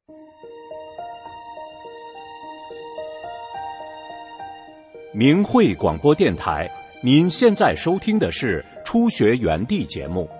明慧广播电台，您现在收听的是初学园地节目。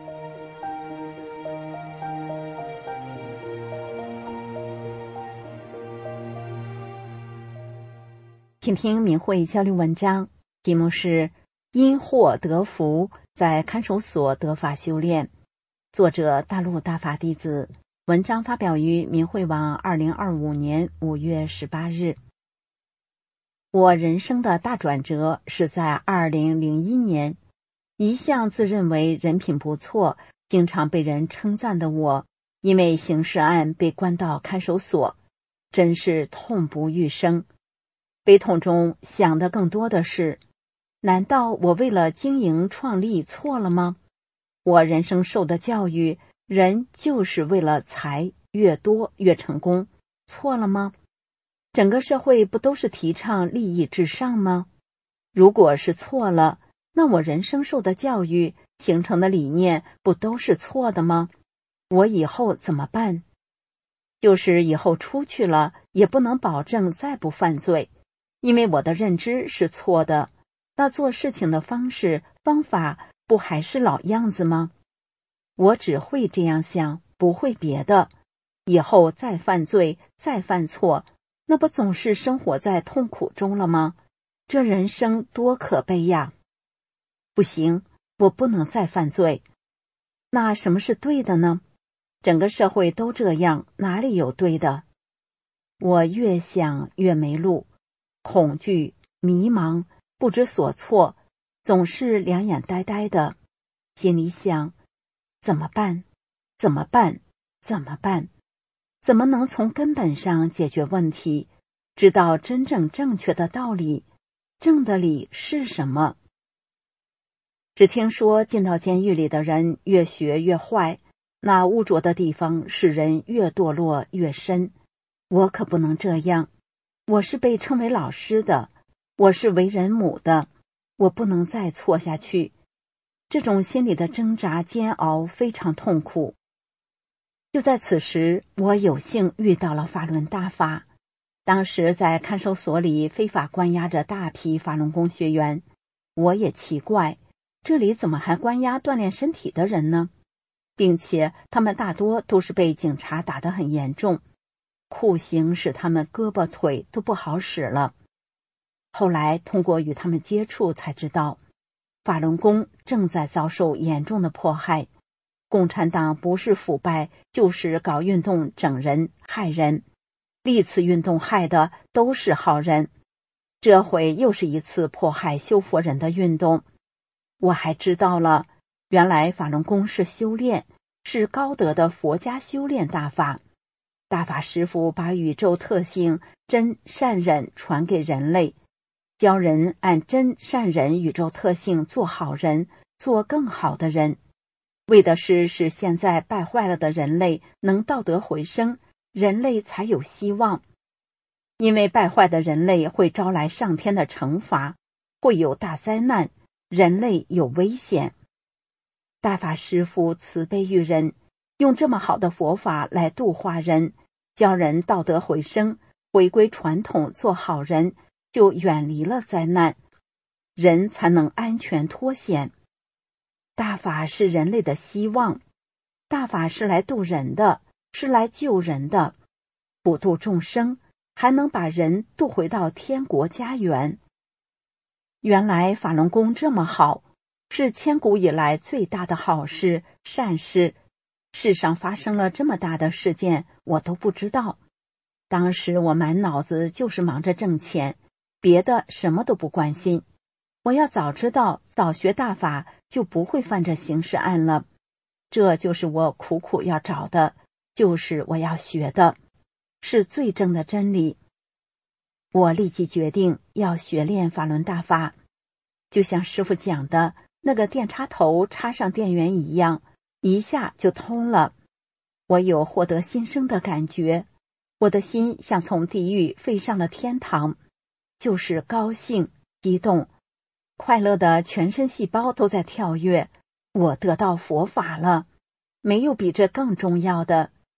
请听明慧交流文章，题目是因祸得福，在看守所得法修炼，作者大陆大法弟子，文章发表于明慧网2025年5月18日。我人生的大转折是在2001年，一向自认为人品不错，经常被人称赞的我，因为刑事案被关到看守所，真是痛不欲生。悲痛中想的更多的是，难道我为了经营创立错了吗？我人生受的教育，人就是为了财越多越成功，错了吗？整个社会不都是提倡利益至上吗？如果是错了，那我人生受的教育形成的理念不都是错的吗？我以后怎么办？就是以后出去了，也不能保证再不犯罪，因为我的认知是错的，那做事情的方式方法不还是老样子吗？我只会这样想，不会别的。以后再犯罪再犯错，那不总是生活在痛苦中了吗？这人生多可悲呀！不行，我不能再犯罪。那什么是对的呢？整个社会都这样，哪里有对的？我越想越没路，恐惧、迷茫、不知所措，总是两眼呆呆的，心里想：怎么办？怎么办？怎么办？怎么能从根本上解决问题，知道真正正确的道理？正的理是什么？只听说进到监狱里的人越学越坏，那污浊的地方使人越堕落越深。我可不能这样，我是被称为老师的，我是为人母的，我不能再错下去。这种心理的挣扎煎熬非常痛苦。就在此时，我有幸遇到了法轮大法。当时在看守所里非法关押着大批法轮功学员，我也奇怪，这里怎么还关押锻炼身体的人呢？并且他们大多都是被警察打得很严重，酷刑使他们胳膊腿都不好使了。后来通过与他们接触才知道，法轮功正在遭受严重的迫害。共产党不是腐败，就是搞运动整人害人，历次运动害的都是好人，这回又是一次迫害修佛人的运动。我还知道了，原来法轮功是修炼，是高德的佛家修炼大法。大法师父把宇宙特性真善忍传给人类，教人按真善忍宇宙特性做好人，做更好的人，为的是使现在败坏了的人类能道德回升，人类才有希望。因为败坏的人类会招来上天的惩罚，会有大灾难，人类有危险。大法师父慈悲于人，用这么好的佛法来度化人，教人道德回升，回归传统做好人，就远离了灾难，人才能安全脱险。大法是人类的希望，大法是来度人的，是来救人的，普度众生，还能把人渡回到天国家园。原来法轮功这么好，是千古以来最大的好事善事。世上发生了这么大的事件，我都不知道。当时我满脑子就是忙着挣钱，别的什么都不关心。我要早知道，早学大法，就不会犯这刑事案了。这就是我苦苦要找的，就是我要学的，是最正的真理。我立即决定要学练法轮大法，就像师父讲的，那个电插头插上电源一样，一下就通了。我有获得新生的感觉，我的心像从地狱飞上了天堂，就是高兴、激动、快乐的全身细胞都在跳跃。我得到佛法了，没有比这更重要的。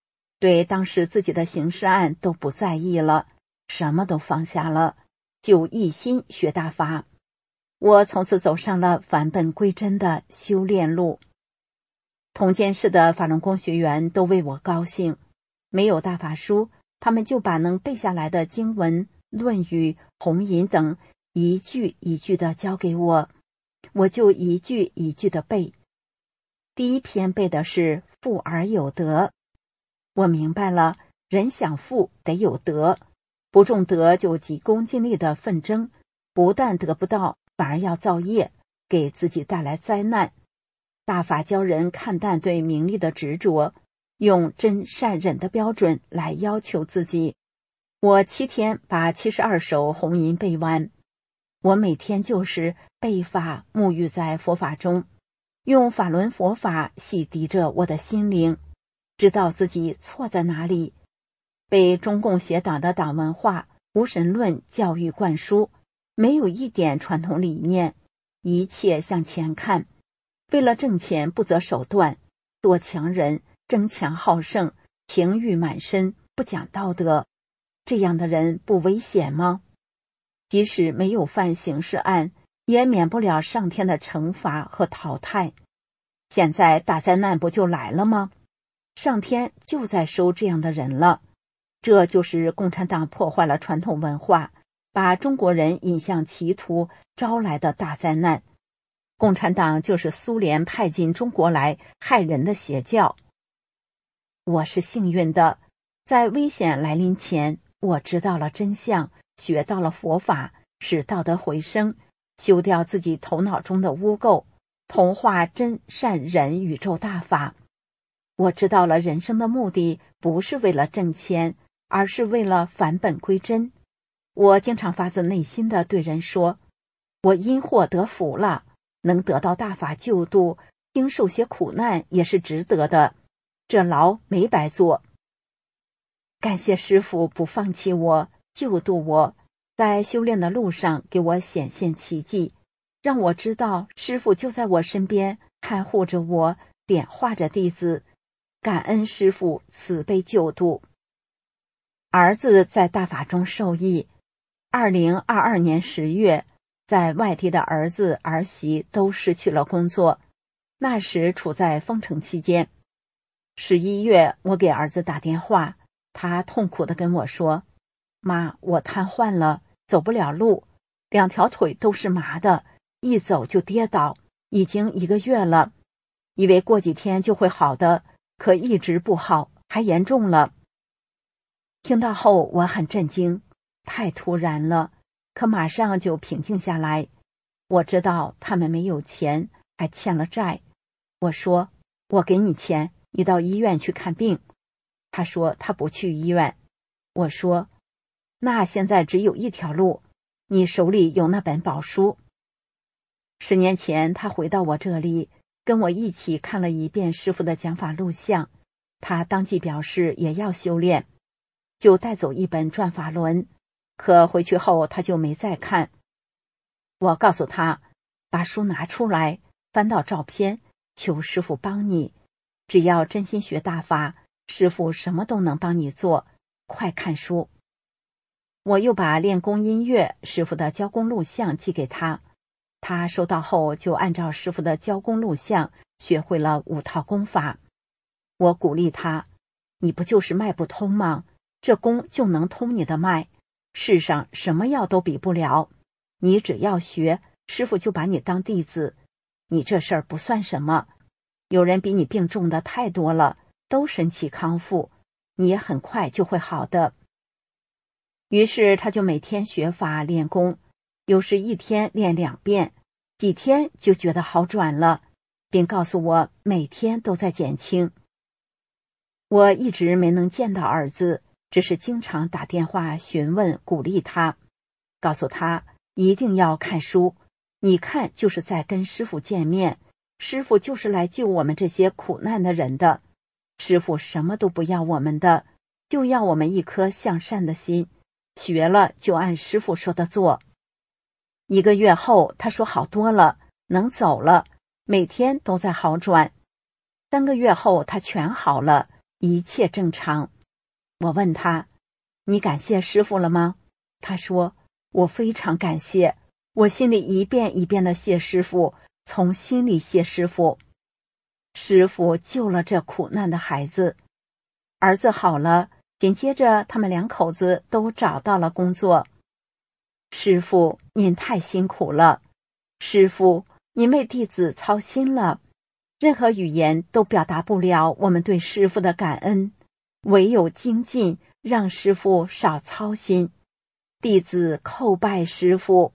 对当时自己的刑事案都不在意了，什么都放下了，就一心学大法。我从此走上了返本归真的修炼路。同监室的法轮功学员都为我高兴，没有大法书，他们就把能背下来的经文、论语、弘引等一句一句的教给我，我就一句一句的背。第一篇背的是富而有德，我明白了，人想富得有德，不重德就急功近利的奋争，不但得不到，反而要造业，给自己带来灾难。大法教人看淡对名利的执着，用真善忍的标准来要求自己。我7天把72首弘引背完，我每天就是背法沐浴在佛法中，用法轮佛法洗涤着我的心灵，知道自己错在哪里。被中共邪党的党文化、无神论教育灌输，没有一点传统理念，一切向前看，为了挣钱不择手段，做强人，争强好胜，情欲满身，不讲道德。这样的人不危险吗？即使没有犯刑事案，也免不了上天的惩罚和淘汰。现在大灾难不就来了吗？上天就在收这样的人了。这就是共产党破坏了传统文化，把中国人引向歧途招来的大灾难。共产党就是苏联派进中国来害人的邪教。我是幸运的，在危险来临前，我知道了真相，学到了佛法，使道德回升，修掉自己头脑中的污垢，同化真善忍宇宙大法。我知道了人生的目的不是为了挣钱，而是为了返本归真。我经常发自内心地对人说，我因祸得福了，能得到大法救度，经受些苦难也是值得的，这牢没白做。感谢师父不放弃我，救度我，在修炼的路上给我显现奇迹，让我知道师父就在我身边，看护着我，点化着弟子。感恩师父慈悲救度。儿子在大法中受益。2022年10月，在外地的儿子儿媳都失去了工作，那时处在封城期间。11月，我给儿子打电话，他痛苦地跟我说，妈，我瘫痪了，走不了路，2条腿都是麻的，一走就跌倒，已经1个月了，以为过几天就会好的，可一直不好，还严重了。听到后我很震惊，太突然了，可马上就平静下来。我知道他们没有钱，还欠了债。我说，我给你钱，你到医院去看病。他说他不去医院。我说，那现在只有一条路，你手里有那本宝书。10年前他回到我这里，跟我一起看了一遍师父的讲法录像，他当即表示也要修炼，就带走一本转法轮，可回去后他就没再看。我告诉他，把书拿出来，翻到照片，求师父帮你，只要真心学大法，师父什么都能帮你做，快看书。我又把练功音乐、师父的教功录像寄给他，他收到后就按照师父的教功录像学会了5套功法。我鼓励他，你不就是脉不通吗？这功就能通你的脉，世上什么药都比不了，你只要学，师父就把你当弟子，你这事儿不算什么，有人比你病重的太多了，都神奇康复，你也很快就会好的。于是他就每天学法练功，有时1天练2遍，几天就觉得好转了，并告诉我每天都在减轻。我一直没能见到儿子，只是经常打电话询问鼓励他，告诉他一定要看书，你看就是在跟师父见面，师父就是来救我们这些苦难的人的，师父什么都不要我们的，就要我们一颗向善的心，学了就按师父说的做。1个月后他说好多了，能走了，每天都在好转。3个月后他全好了，一切正常， 我问他：你感谢师父了吗？他说：我非常感谢，我心里一遍一遍地谢师父，从心里谢师父。师父救了这苦难的孩子，儿子好了，紧接着他们两口子都找到了工作。师父，您太辛苦了，师父，您为弟子操心了，任何语言都表达不了我们对师父的感恩，唯有精进，让师父少操心。弟子叩拜师父。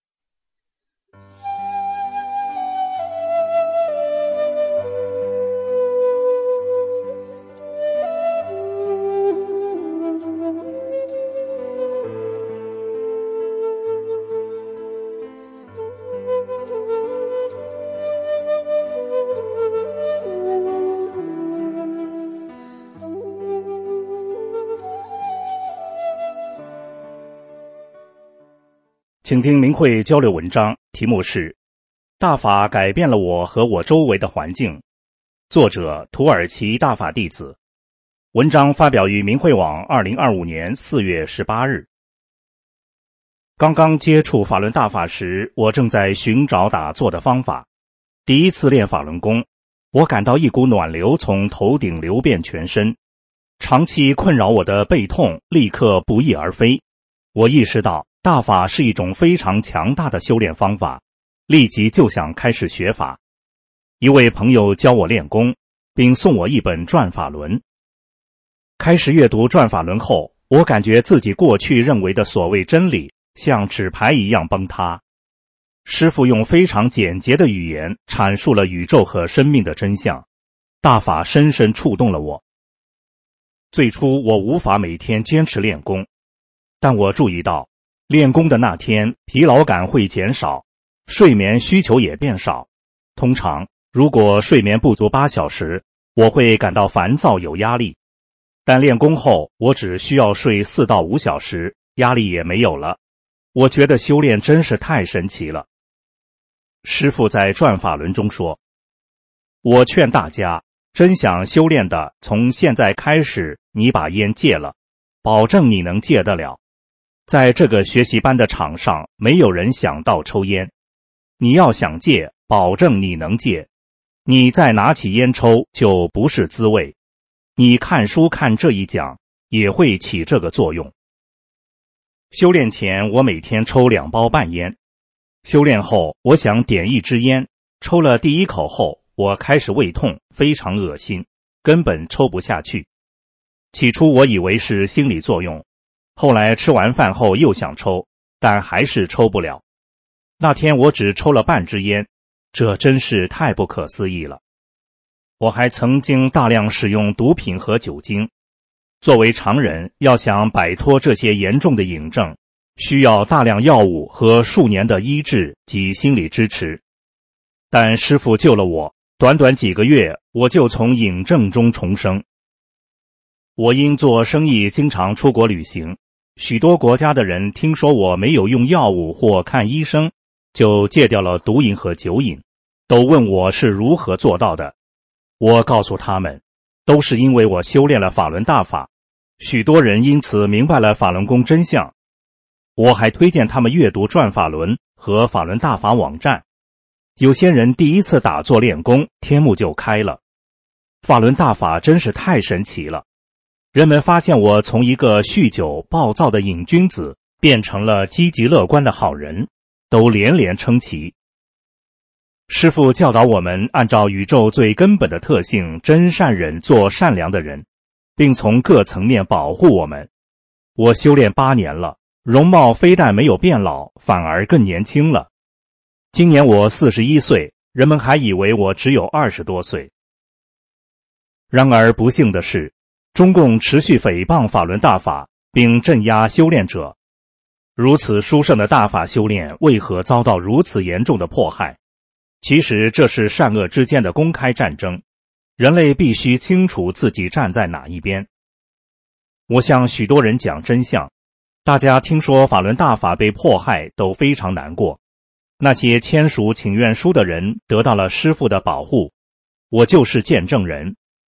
请听明慧交流文章，题目是《大法改变了我和我周围的环境》，作者土耳其大法弟子。文章发表于明慧网2025年4月18日。刚刚接触法轮大法时，我正在寻找打坐的方法。第一次练法轮功，我感到一股暖流从头顶流遍全身，长期困扰我的背痛立刻不翼而飞。我意识到大法是一种非常强大的修炼方法，立即就想开始学法。一位朋友教我练功，并送我一本《转法轮》。开始阅读《转法轮》后，我感觉自己过去认为的所谓真理像纸牌一样崩塌。师父用非常简洁的语言阐述了宇宙和生命的真相，大法深深触动了我。最初我无法每天坚持练功，但我注意到练功的那天疲劳感会减少，睡眠需求也变少。通常如果睡眠不足8小时，我会感到烦躁有压力，但练功后我只需要睡4到5小时，压力也没有了。我觉得修炼真是太神奇了。师父在《转法轮》中说，我劝大家真想修炼的，从现在开始你把烟戒了，保证你能戒得了。在这个学习班的场上，没有人想到抽烟。你要想戒，保证你能戒。你再拿起烟抽，就不是滋味。你看书看这一讲，也会起这个作用。修炼前，我每天抽2包半烟。修炼后，我想点一支烟，抽了第1口后，我开始胃痛，非常恶心，根本抽不下去。起初我以为是心理作用，后来吃完饭后又想抽，但还是抽不了。那天我只抽了半支烟，这真是太不可思议了。我还曾经大量使用毒品和酒精。作为常人，要想摆脱这些严重的瘾症，需要大量药物和数年的医治及心理支持。但师父救了我，短短几个月，我就从瘾症中重生。我因做生意经常出国旅行，许多国家的人听说我没有用药物或看医生，就戒掉了毒瘾和酒瘾，都问我是如何做到的。我告诉他们，都是因为我修炼了法轮大法，许多人因此明白了法轮功真相。我还推荐他们阅读《转法轮》和法轮大法网站。有些人第一次打坐练功，天目就开了。法轮大法真是太神奇了。人们发现我从一个酗酒暴躁的瘾君子变成了积极乐观的好人，都连连称奇。师父教导我们按照宇宙最根本的特性真善忍做善良的人，并从各层面保护我们。我修炼8年了，容貌非但没有变老，反而更年轻了。今年我41岁，人们还以为我只有20多岁。然而不幸的是，中共持续诽谤法轮大法，并镇压修炼者。如此殊胜的大法修炼，为何遭到如此严重的迫害？其实这是善恶之间的公开战争，人类必须清楚自己站在哪一边。我向许多人讲真相，大家听说法轮大法被迫害都非常难过。那些签署请愿书的人得到了师父的保护，我就是见证人。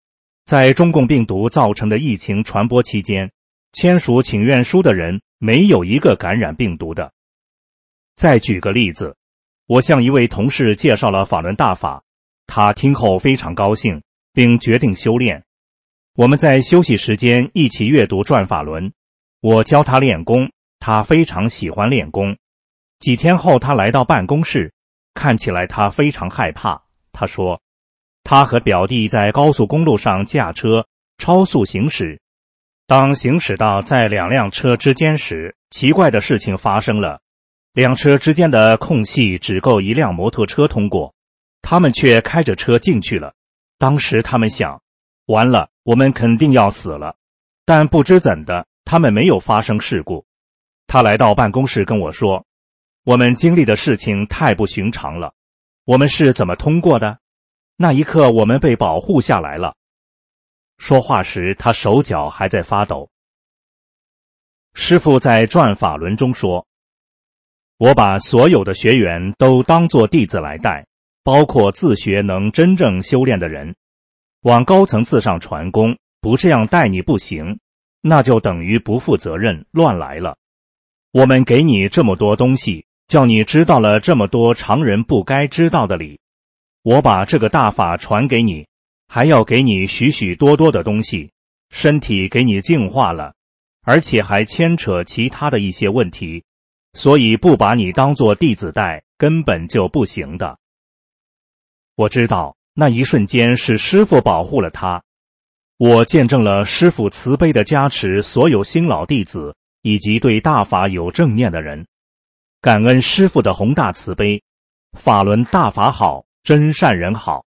在中共病毒造成的疫情传播期间，签署请愿书的人没有一个感染病毒的。再举个例子，我向一位同事介绍了法轮大法，他听后非常高兴，并决定修炼。我们在休息时间一起阅读转法轮，我教他练功，他非常喜欢练功。几天后他来到办公室，看起来他非常害怕。他说，他和表弟在高速公路上驾车超速行驶，当行驶到在两辆车之间时，奇怪的事情发生了，两车之间的空隙只够一辆摩托车通过，他们却开着车进去了。当时他们想，完了，我们肯定要死了，但不知怎的，他们没有发生事故。他来到办公室跟我说，我们经历的事情太不寻常了，我们是怎么通过的？那一刻我们被保护下来了。说话时他手脚还在发抖。师父在转法轮中说，我把所有的学员都当作弟子来带，包括自学能真正修炼的人。往高层次上传功，不这样带你不行，那就等于不负责任，乱来了。我们给你这么多东西，叫你知道了这么多常人不该知道的理。我把这个大法传给你，还要给你许许多多的东西，身体给你净化了，而且还牵扯其他的一些问题，所以不把你当作弟子带，根本就不行的。我知道那一瞬间是师父保护了他，我见证了师父慈悲的加持所有新老弟子以及对大法有正念的人，感恩师父的宏大慈悲，法轮大法好，真善人好。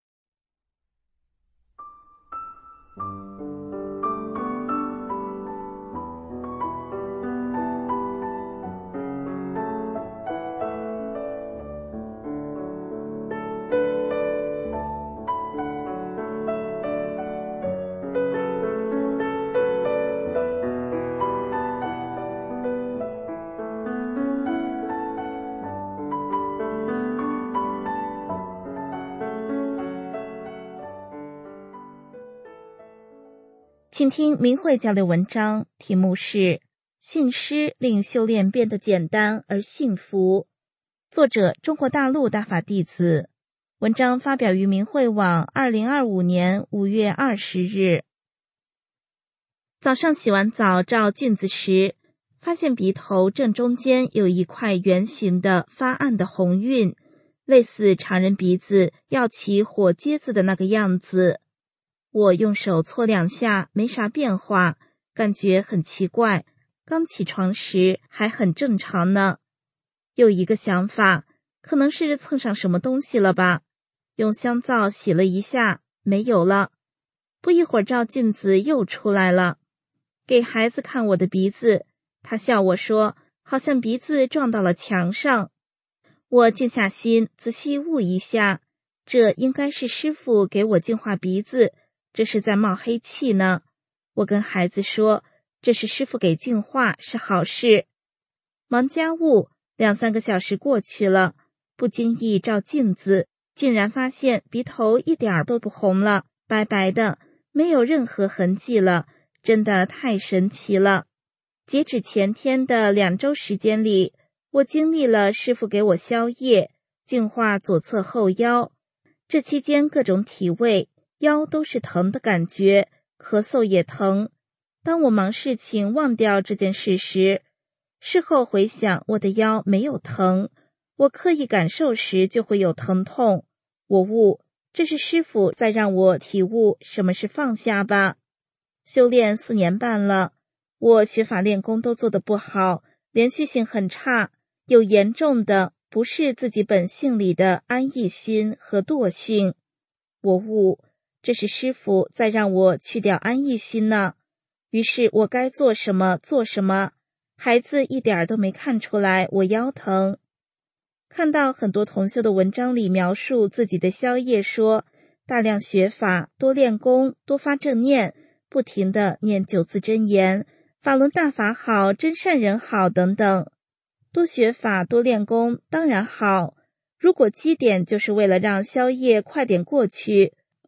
请听明慧交流文章，题目是信师令修炼变得简单而幸福，作者中国大陆大法弟子，文章发表于明慧网2025年5月20日。早上洗完澡照镜子时，发现鼻头正中间有一块圆形的发暗的红晕，类似常人鼻子要起火疖子的那个样子。我用手搓2下，没啥变化，感觉很奇怪，刚起床时还很正常呢。有一个想法，可能是蹭上什么东西了吧，用香皂洗了一下，没有了。不一会儿照镜子又出来了，给孩子看我的鼻子，他笑我说好像鼻子撞到了墙上。我静下心仔细悟一下，这应该是师父给我净化鼻子，这是在冒黑气呢。我跟孩子说，这是师父给净化，是好事。忙家务，2-3个小时过去了，不经意照镜子，竟然发现鼻头一点都不红了，白白的，没有任何痕迹了，真的太神奇了。截止前天的2周时间里，我经历了师父给我消业，净化左侧后腰，这期间各种体位，腰都是疼的感觉，咳嗽也疼。当我忙事情忘掉这件事时，事后回想我的腰没有疼，我刻意感受时就会有疼痛。我悟，这是师父在让我体悟什么是放下吧。修炼4年半了，我学法练功都做得不好，连续性很差，有严重的不是自己本性里的安逸心和惰性。我悟，这是师父在让我去掉安逸心呢。于是我该做什么做什么，孩子一点都没看出来我腰疼。看到很多同修的文章里描述自己的消业，说大量学法，多练功，多发正念，不停地念9字真言，法轮大法好，真善人好等等。多学法多练功当然好，如果基点就是为了让消业快点过去，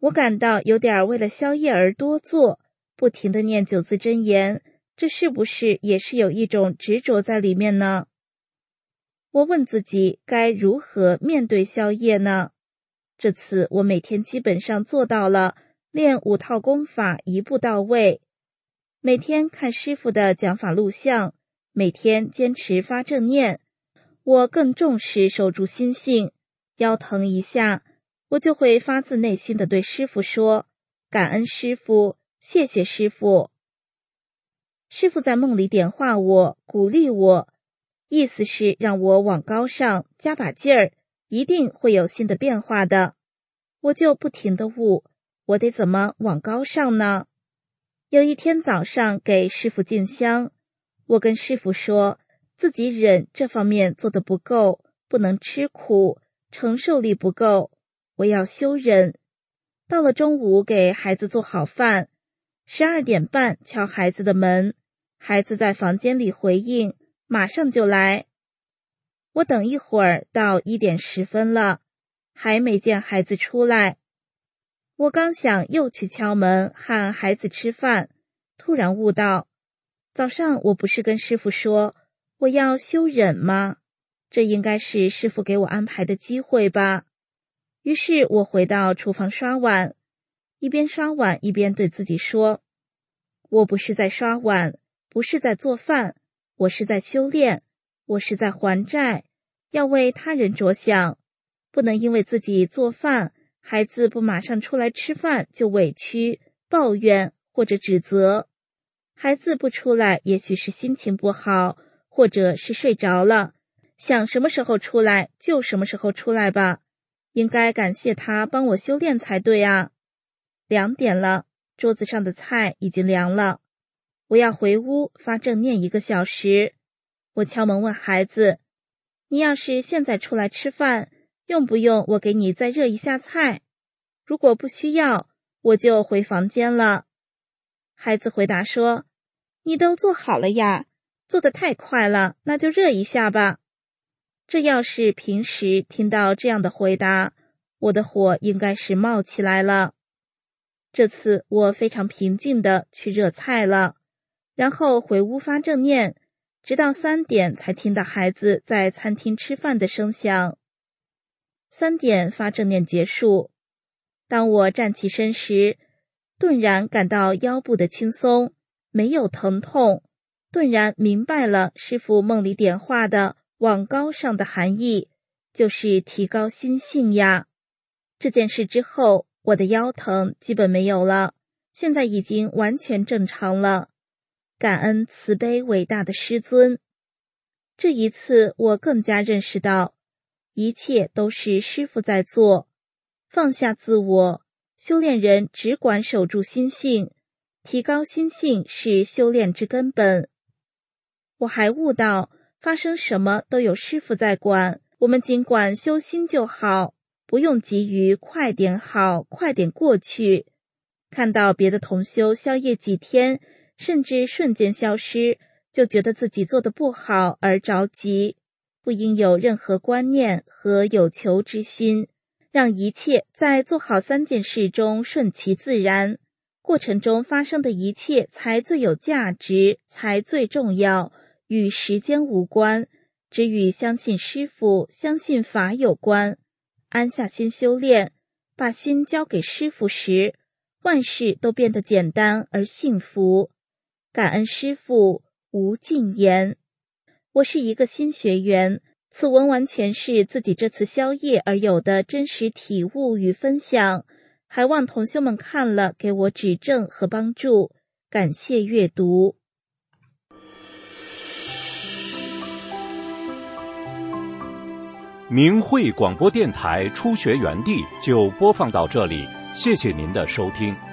我感到有点为了宵夜而多做，不停地念9字真言，这是不是也是有一种执着在里面呢？我问自己该如何面对宵夜呢？这次我每天基本上做到了练5套功法一步到位，每天看师父的讲法录像，每天坚持发正念。我更重视守住心性，腰疼一下，我就会发自内心地对师父说，感恩师父，谢谢师父。师父在梦里点化我，鼓励我，意思是让我往高上加把劲儿，一定会有新的变化的。我就不停地悟，我得怎么往高上呢？有一天早上给师父进香，我跟师父说，自己忍这方面做得不够，不能吃苦，承受力不够，我要修忍。到了中午给孩子做好饭，12点半敲孩子的门，孩子在房间里回应，马上就来。我等一会儿到1点10分了，还没见孩子出来。我刚想又去敲门喊孩子吃饭，突然悟到，早上我不是跟师父说我要修忍吗？这应该是师父给我安排的机会吧。于是我回到厨房刷碗，一边刷碗一边对自己说，我不是在刷碗，不是在做饭，我是在修炼，我是在还债，要为他人着想，不能因为自己做饭，孩子不马上出来吃饭就委屈、抱怨或者指责。孩子不出来，也许是心情不好，或者是睡着了，想什么时候出来就什么时候出来吧，应该感谢他帮我修炼才对啊。2点了，桌子上的菜已经凉了，我要回屋发正念1个小时。我敲门问孩子，你要是现在出来吃饭，用不用我给你再热一下菜？如果不需要，我就回房间了。孩子回答说，你都做好了呀，做得太快了，那就热一下吧。这要是平时听到这样的回答，我的火应该是冒起来了。这次我非常平静地去热菜了，然后回屋发正念，直到3点才听到孩子在餐厅吃饭的声响。3点发正念结束，当我站起身时，顿然感到腰部的轻松，没有疼痛，顿然明白了师父梦里点化的往高上的含义，就是提高心性呀。这件事之后，我的腰疼基本没有了，现在已经完全正常了。感恩慈悲伟大的师尊。这一次我更加认识到，一切都是师父在做，放下自我，修炼人只管守住心性，提高心性是修炼之根本。我还悟到，发生什么都有师父在管，我们尽管修心就好，不用急于快点好，快点过去。看到别的同修宵夜几天，甚至瞬间消失，就觉得自己做得不好而着急，不应有任何观念和有求之心，让一切在做好3件事中顺其自然，过程中发生的一切才最有价值，才最重要，与时间无关，只与相信师父、相信法有关。安下心修炼，把心交给师父时，万事都变得简单而幸福。感恩师父，无尽言。我是一个新学员，此文完全是自己这次宵夜而有的真实体悟与分享，还望同修们看了给我指正和帮助，感谢阅读。 明慧广播电台初学园地就播放到这里，谢谢您的收听。